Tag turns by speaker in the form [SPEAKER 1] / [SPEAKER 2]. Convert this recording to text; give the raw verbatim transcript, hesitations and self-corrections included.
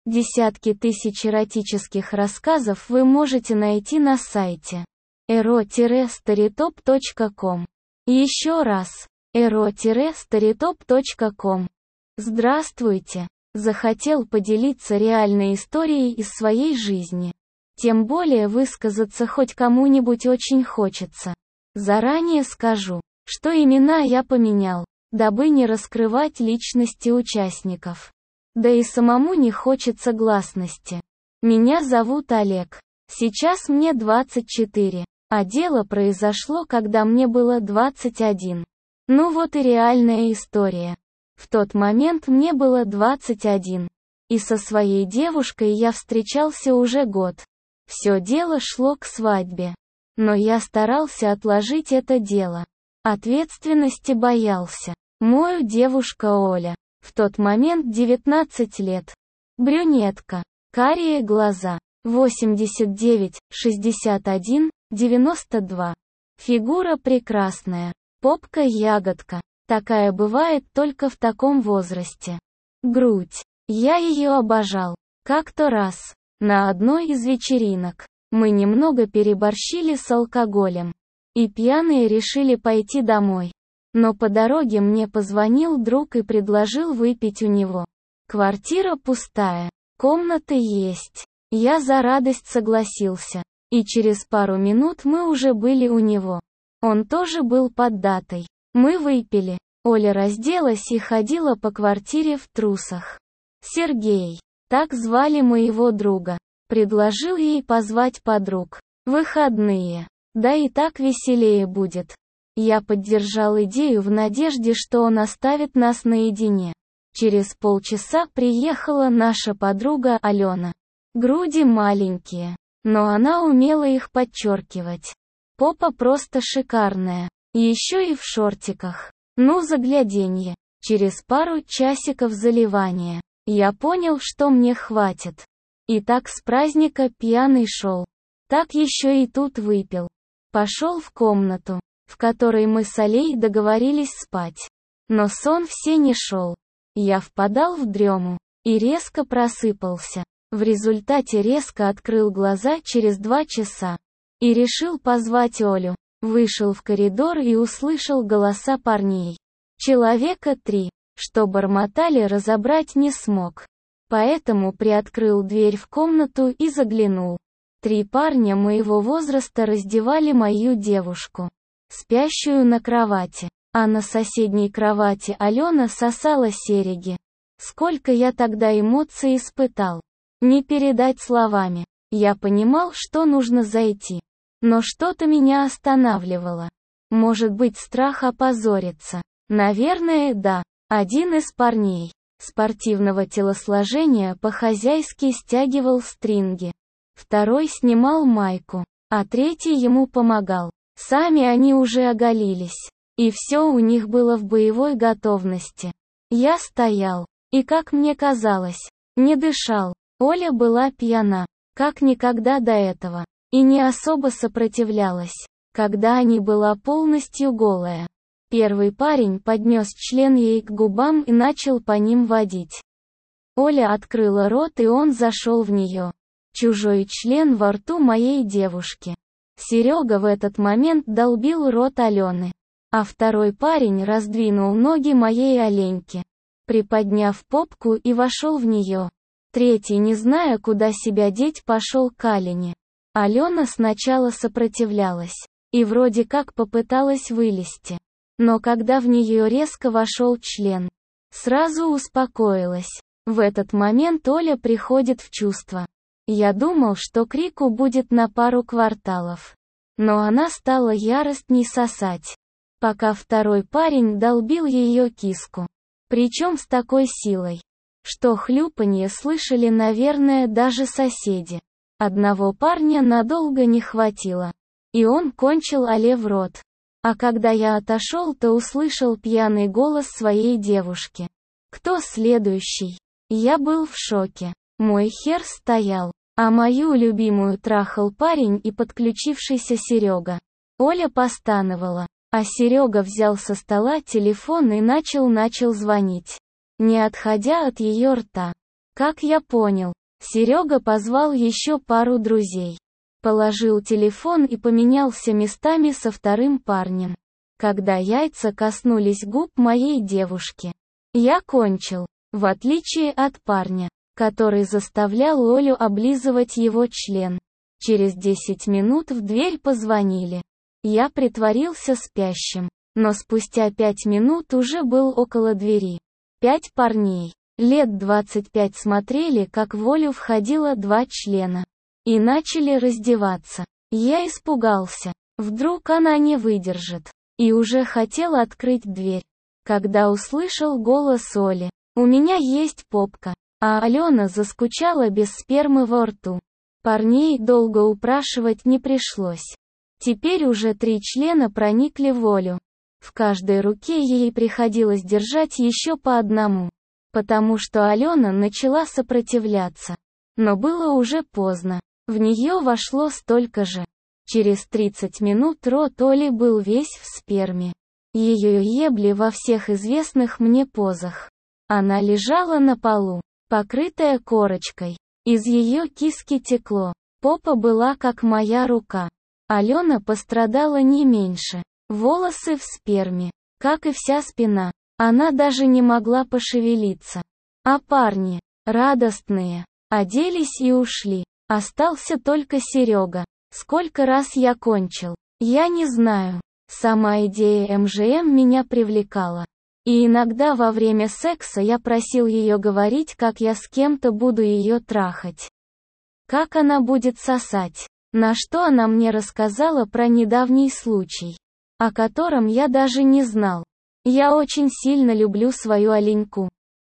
[SPEAKER 1] Десятки тысяч эротических рассказов вы можете найти на сайте эро старитоп точка ком. Еще раз, эро старитоп точка ком. Здравствуйте! Захотел поделиться реальной историей из своей жизни. Тем более высказаться хоть кому-нибудь очень хочется. Заранее скажу, что имена я поменял, дабы не раскрывать личности участников. Да и самому не хочется гласности. Меня зовут Олег. Сейчас мне двадцать четыре, а дело произошло, когда мне было двадцать один. Ну вот и реальная история. В тот момент мне было двадцать один. И со своей девушкой я встречался уже год. Все дело шло к свадьбе. Но я старался отложить это дело. Ответственности боялся. Мою девушка Оля. В тот момент девятнадцать лет. Брюнетка. Карие глаза. восемьдесят девять, шестьдесят один, девяносто два. Фигура прекрасная. Попка ягодка. Такая бывает только в таком возрасте. Грудь. Я ее обожал. Как-то раз, на одной из вечеринок, мы немного переборщили с алкоголем. И пьяные решили пойти домой. Но по дороге мне позвонил друг и предложил выпить у него. Квартира пустая. Комната есть. Я за радость согласился. И через пару минут мы уже были у него. Он тоже был под датой. Мы выпили. Оля разделась и ходила по квартире в трусах. Сергей, так звали моего друга, предложил ей позвать подруг. Выходные. Да и так веселее будет. Я поддержал идею в надежде, что он оставит нас наедине. Через полчаса приехала наша подруга Алена. Груди маленькие, но она умела их подчеркивать. Попа просто шикарная. Еще и в шортиках. Ну загляденье. Через пару часиков заливания. Я понял, что мне хватит. И так с праздника пьяный шел. Так еще и тут выпил. Пошел в комнату, в которой мы с Олей договорились спать. Но сон все не шел. Я впадал в дрему. И резко просыпался. В результате резко открыл глаза через два часа. И решил позвать Олю. Вышел в коридор и услышал голоса парней. Человека три, что бормотали, разобрать не смог. Поэтому приоткрыл дверь в комнату и заглянул. Три парня моего возраста раздевали мою девушку, спящую на кровати. А на соседней кровати Алена сосала серьги. Сколько я тогда эмоций испытал. Не передать словами. Я понимал, что нужно зайти. Но что-то меня останавливало. Может быть, страх опозориться. Наверное, да. Один из парней спортивного телосложения по-хозяйски стягивал стринги. Второй снимал майку, а третий ему помогал. Сами они уже оголились. И все у них было в боевой готовности. Я стоял. И, как мне казалось, не дышал. Оля была пьяна, как никогда до этого. И не особо сопротивлялась, когда они была полностью голая. Первый парень поднес член ей к губам и начал по ним водить. Оля открыла рот, и он зашел в нее. Чужой член во рту моей девушки. Серега в этот момент долбил рот Алены. А второй парень раздвинул ноги моей Оленьки, приподняв попку, и вошел в нее. Третий, не зная, куда себя деть, пошел к Алене. Алена сначала сопротивлялась. И вроде как попыталась вылезти. Но когда в нее резко вошел член, сразу успокоилась. В этот момент Оля приходит в чувство. Я думал, что крику будет на пару кварталов. Но она стала яростней сосать. Пока второй парень долбил ее киску. Причем с такой силой, что хлюпанье слышали, наверное, даже соседи. Одного парня надолго не хватило. И он кончил Оле в рот. А когда я отошел, то услышал пьяный голос своей девушки. Кто следующий? Я был в шоке. Мой хер стоял, а мою любимую трахал парень и подключившийся Серега. Оля постановала, а Серега взял со стола телефон и начал начал звонить, не отходя от ее рта. Как я понял, Серега позвал еще пару друзей. Положил телефон и поменялся местами со вторым парнем. Когда яйца коснулись губ моей девушки, я кончил, в отличие от парня, который заставлял Олю облизывать его член. Через десять минут в дверь позвонили. Я притворился спящим, но спустя пять минут уже был около двери. Пять парней, лет двадцать пять, смотрели, как в Олю входило два члена. И начали раздеваться. Я испугался. Вдруг она не выдержит. И уже хотел открыть дверь, когда услышал голос Оли. «У меня есть попка». А Алена заскучала без спермы во рту. Парней долго упрашивать не пришлось. Теперь уже три члена проникли в Олю. В каждой руке ей приходилось держать еще по одному, потому что Алена начала сопротивляться. Но было уже поздно. В нее вошло столько же. Через тридцать минут рот Оли был весь в сперме. Ее ебли во всех известных мне позах. Она лежала на полу, покрытая корочкой. Из ее киски текло. Попа была как моя рука. Алена пострадала не меньше. Волосы в сперме, как и вся спина. Она даже не могла пошевелиться. А парни, радостные, оделись и ушли. Остался только Серега. Сколько раз я кончил, я не знаю. Сама идея эм жэ эм меня привлекала. И иногда во время секса я просил ее говорить, как я с кем-то буду ее трахать. Как она будет сосать. На что она мне рассказала про недавний случай, о котором я даже не знал. Я очень сильно люблю свою Оленьку.